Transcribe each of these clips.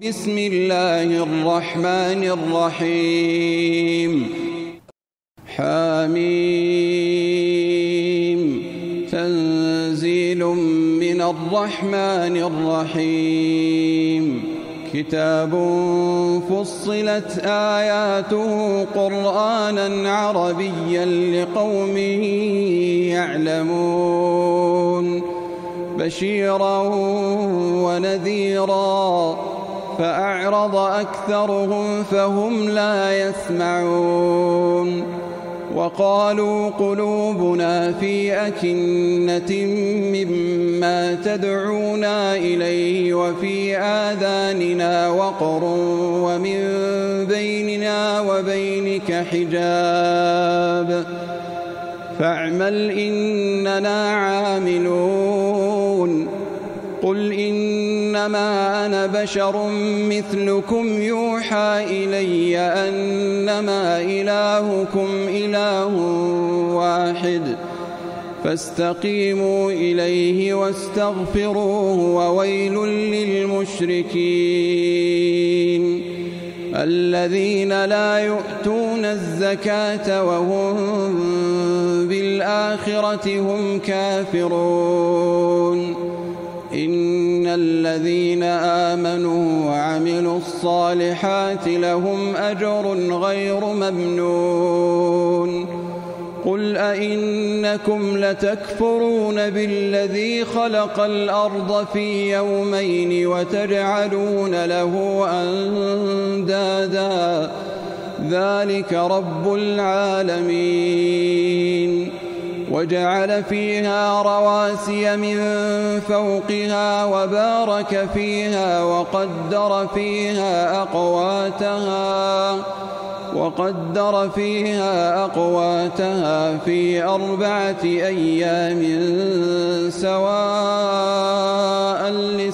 بسم الله الرحمن الرحيم حميم تنزيل من الرحمن الرحيم كتاب فصلت آياته قرآنا عربيا لقوم يعلمون بشيرا ونذيرا فأعرض أكثرهم فهم لا يسمعون وقالوا قلوبنا في أكنة مما تدعونا إليه وفي آذاننا وقر ومن بيننا وبينك حجاب فاعمل إننا عاملون قل إنما أنا بشر مثلكم يوحى إلي أنما إلهكم إله واحد فاستقيموا إليه واستغفروه وويل للمشركين الذين لا يؤتون الزكاة وهم بالآخرة هم كافرون إن الذين آمنوا وعملوا الصالحات لهم أجر غير ممنون قل أئنكم لتكفرون بالذي خلق الأرض في يومين وتجعلون له أندادا ذلك رب العالمين وجعل فيها رواسي من فوقها وبارك فيها وقدر فيها أقواتها في 4 أيام سواء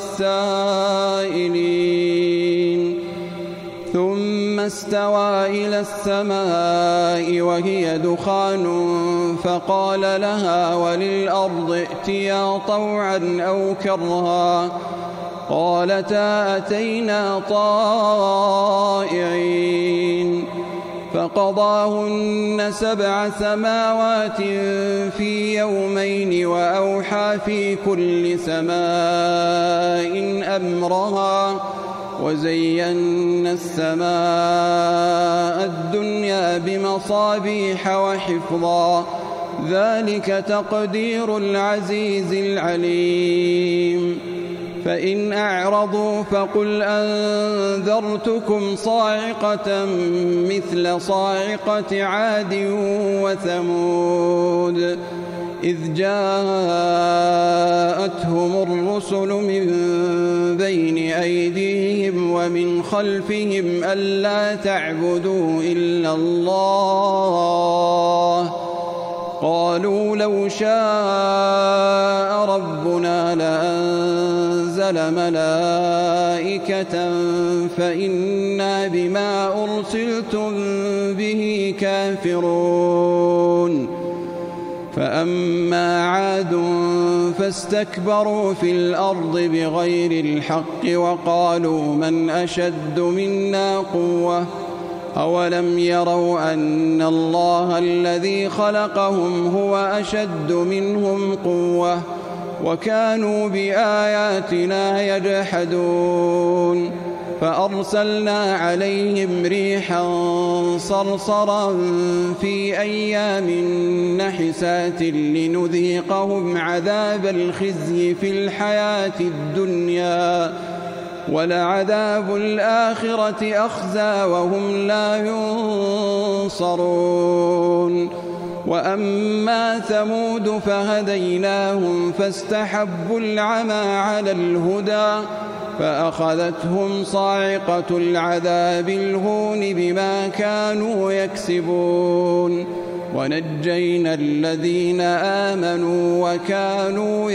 للسائلين ثم استوى إلى السماء وهي دخان فقال لها وللأرض ائتيا طوعا أو كرها قالتا أتينا طائعين فقضاهن 7 سماوات في يومين وأوحى في كل سماء أمرها وزينا السماء الدنيا بمصابيح وحفظا ذلك تقدير العزيز العليم فإن أعرضوا فقل أنذرتكم صاعقة مثل صاعقة عاد وثمود إذ جاءتهم الرسل من بين أيديهم ومن خلفهم ألا تعبدوا إلا الله قالوا لو شاء ربنا لأنزل ملائكة فإنا بما أرسلتم به كافرون فأما عاد فاستكبروا في الأرض بغير الحق وقالوا من أشد منا قوة أولم يروا أن الله الذي خلقهم هو أشد منهم قوة وكانوا بآياتنا يجحدون فأرسلنا عليهم ريحا صرصرا في أيام نحسات لنذيقهم عذاب الخزي في الحياة الدنيا ولعذاب الآخرة أخزى وهم لا ينصرون وأما ثمود فهديناهم فاستحبوا العمى على الهدى فأخذتهم صاعقة العذاب الهون بما كانوا يكسبون ونجينا الذين آمنوا وكانوا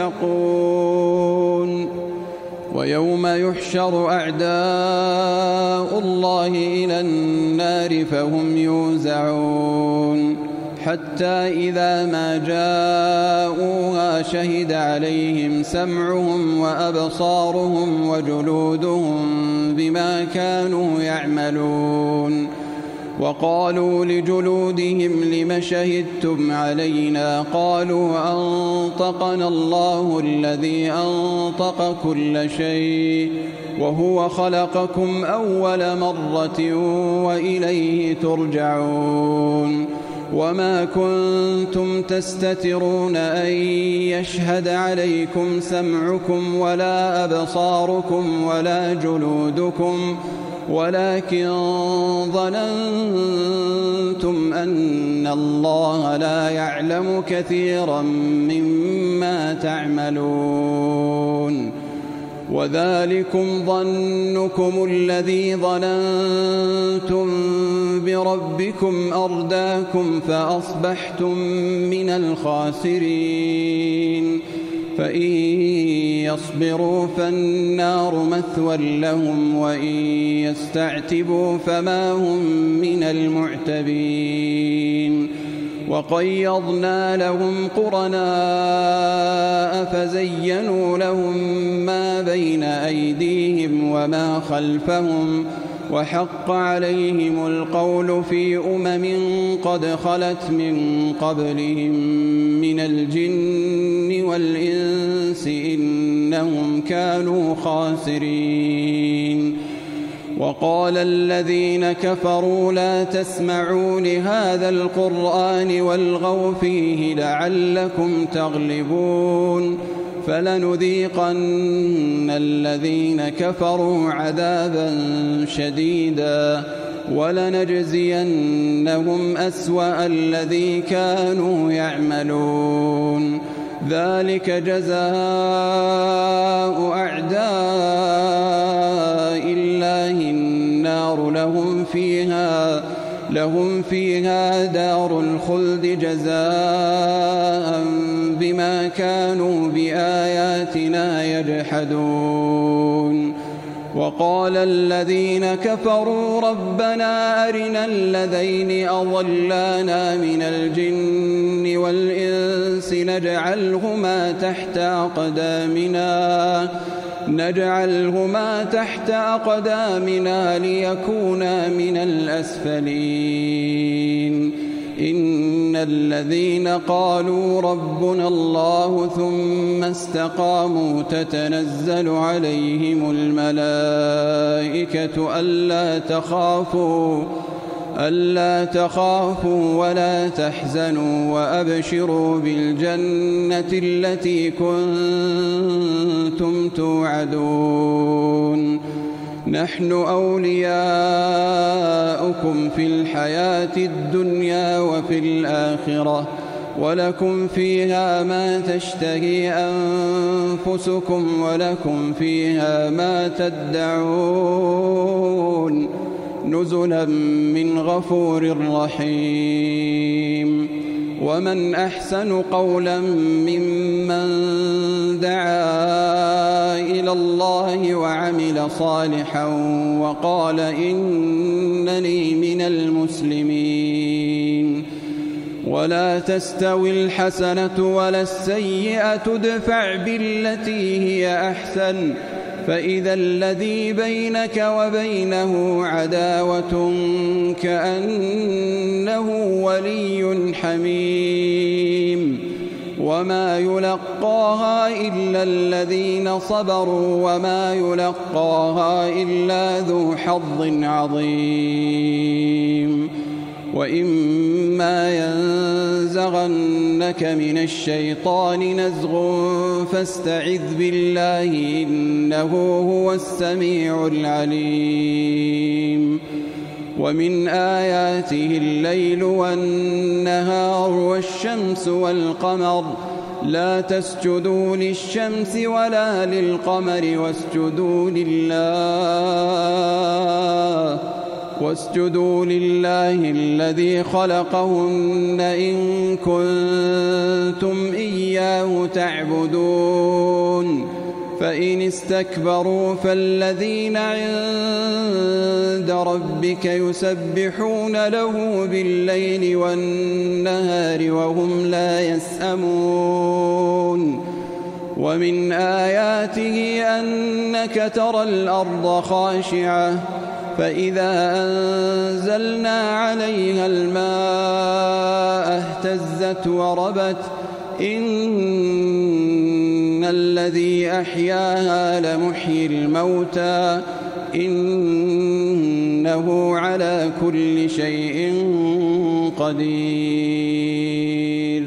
يتقون ويوم يحشر أعداء الله إلى النار فهم يوزعون حتى إذا ما جاءوها شهد عليهم سمعهم وأبصارهم وجلودهم بما كانوا يعملون. وقالوا لجلودهم لم شهدتم علينا؟ قالوا أنطقنا الله الذي أنطق كل شيء وهو خلقكم أول مرة وإليه ترجعون. وما كنتم تستترون أن يشهد عليكم سمعكم ولا أبصاركم ولا جلودكم ولكن ظننتم أن الله لا يعلم كثيرا مما تعملون. وذلكم ظنكم الذي ظننتم بربكم أرداكم فأصبحتم من الخاسرين. فإن يصبروا فالنار مثوى لهم وإن يستعتبوا فما هم من المعتبين. وقيضنا لهم قرناء فزينوا لهم ما بين أيديهم وما خلفهم وحق عليهم القول في قد خلت من قبلهم من الجن والإنس إنهم كانوا خاسرين. وقال الذين كفروا لا تسمعوا لهذا القرآن والغوا فيه لعلكم تغلبون. فلنذيقن الذين كفروا عذابا شديدا ولنجزينهم أسوأ الذي كانوا يعملون. ذلك جزاء أعداء الله النار لهم فيها دار الخلد جزاء بما كانوا بآياتنا يجحدون. وقال الذين كفروا ربنا أرنا الذين أضلانا من الجن والإنس نجعلهما تحت أقدامنا ليكونا من الأسفلين. إن الذين قالوا ربنا الله ثم استقاموا تتنزل عليهم الملائكة ألا تخافوا ولا تحزنوا وأبشروا بالجنة التي كنتم توعدون. نحن أولياؤكم في الحياة الدنيا وفي الآخرة ولكم فيها ما تشتهي أنفسكم ولكم فيها ما تدعون نزلا من غفور رحيم. ومن أحسن قولا ممن دعا إلى الله وعمل صالحا وقال إنني من المسلمين. ولا تستوي الحسنة ولا السيئة ادفع بالتي هي أحسن فإذا الذي بينك وبينه عداوة كأنه ولي حميم. وما يلقاها إلا الذين صبروا وما يلقاها إلا ذو حظ عظيم. وإما ينزغنك من الشيطان نزغ فاستعذ بالله إنه هو السميع العليم. ومن آياته الليل والنهار والشمس والقمر لا تسجدوا للشمس ولا للقمر واسجدوا لله الذي خلقهن إن كنتم إياه تعبدون. فإن استكبروا فالذين عند ربك يسبحون له بالليل والنهار وهم لا يسأمون ومن آياته أنك ترى الأرض خاشعة فإذا أنزلنا عليها الماء اهتزت وربت إن الذي أحياها لمحيي الموتى إنه على كل شيء قدير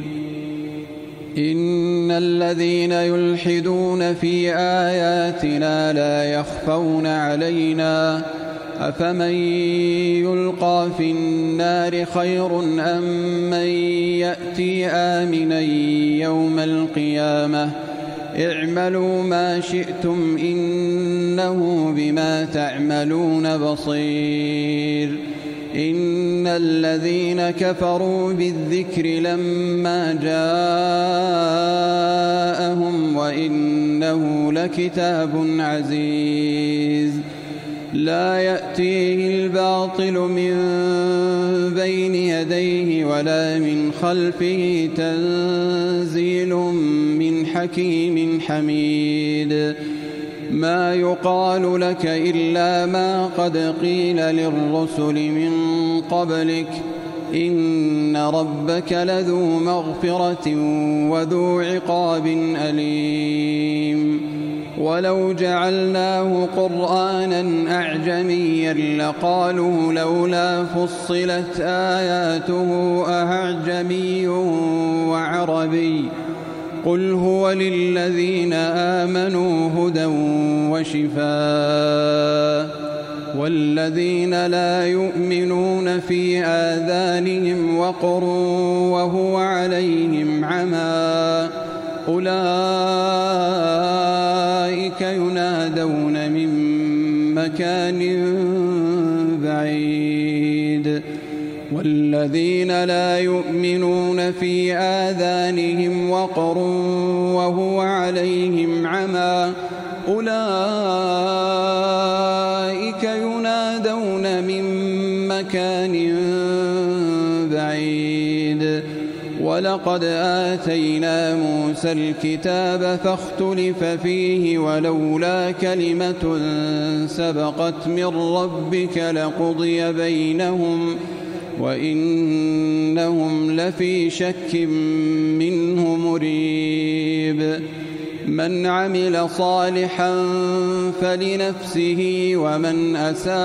إن الذين يلحدون في آياتنا لا يخفون علينا أفمن يلقى في النار خير أم من يأتي آمنا يوم القيامة اعملوا ما شئتم إنه بما تعملون بصير إن الذين كفروا بالذكر لما جاءهم وإنه لكتاب عزيز لا يأتيه الباطل من بين يديه ولا من خلفه تنزيل من حكيم حميد ما يقال لك إلا ما قد قيل للرسل من قبلك إن ربك لذو مغفرة وذو عقاب أليم ولو جعلناه قرآنا أعجميا لقالوا لولا فصلت آياته أعجمي وعربي قل هو للذين آمنوا هدى وشفاء والذين لا يؤمنون في آذانهم وقر وهو عليهم عمى أولئك ينادون من مكان بعيد والذين لا يؤمنون في آذانهم وقر وهو عليهم عمى أولئك ينادون من مكان بعيد ولقد آتينا موسى الكتاب فاختلف فيه ولولا كلمة سبقت من ربك لقضي بينهم وإنهم لفي شك منه مريب من عمل صالحا فلنفسه ومن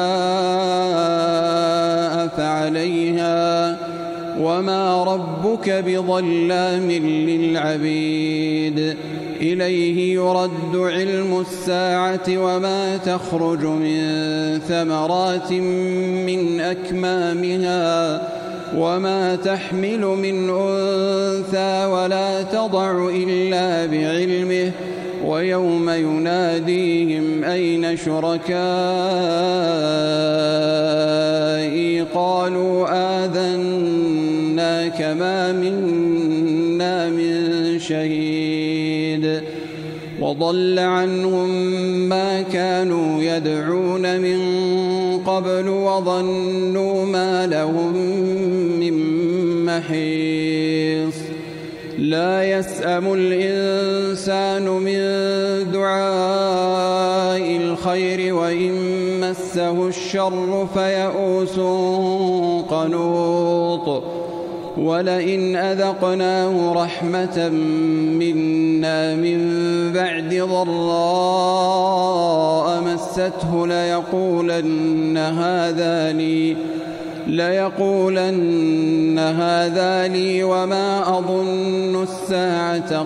أساء فعليها وما ربك بظلام للعبيد إليه يرد علم الساعة وما تخرج من ثمرات من أكمامها وما تحمل من أنثى ولا تضع إلا بعلمه ويوم يناديهم أين شركائي قالوا آذناك ما منا من شهيد وضل عنهم ما كانوا يدعون من قبل وظنوا ما لهم من محيص لا يسأم الإنسان من دعاء الخير وإن مسه الشر فيئوس قنوط ولئن أذقناه رحمة منا من بعد ضراء مسته ليقولن هذا لي وما أظن الساعة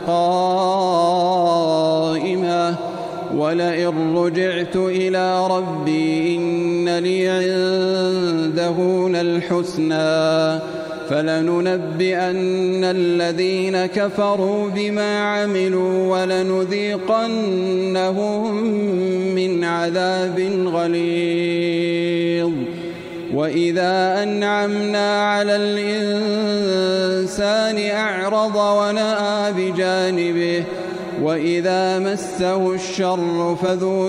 قائمة ولئن رجعت إلى ربي إن لي عنده للحسنى فلننبئن الذين كفروا بما عملوا ولنذيقنهم من عذاب غليظ وإذا أنعمنا على الإنسان أعرض ونأى بجانبه وإذا مسه الشر فذو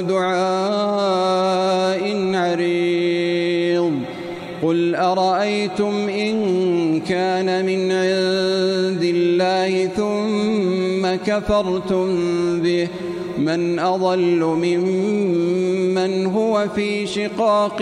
دعاء عريض قل أرأيتم إن كان من عند الله ثم كفرتم به من أضل ممن هو في شقاق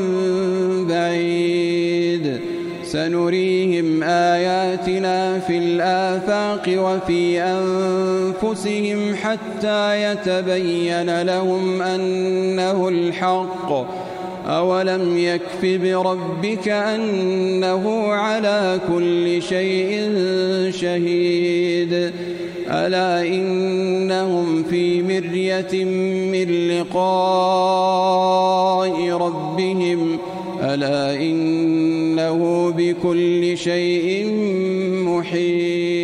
بعيد سنريهم آياتنا في الآفاق وفي أنفسهم حتى يتبين لهم أنه الحق أولم يكف بربك أنه على كل شيء شهيد ألا إنهم في مرية من لقاء ربهم ألا إنه بكل شيء محيط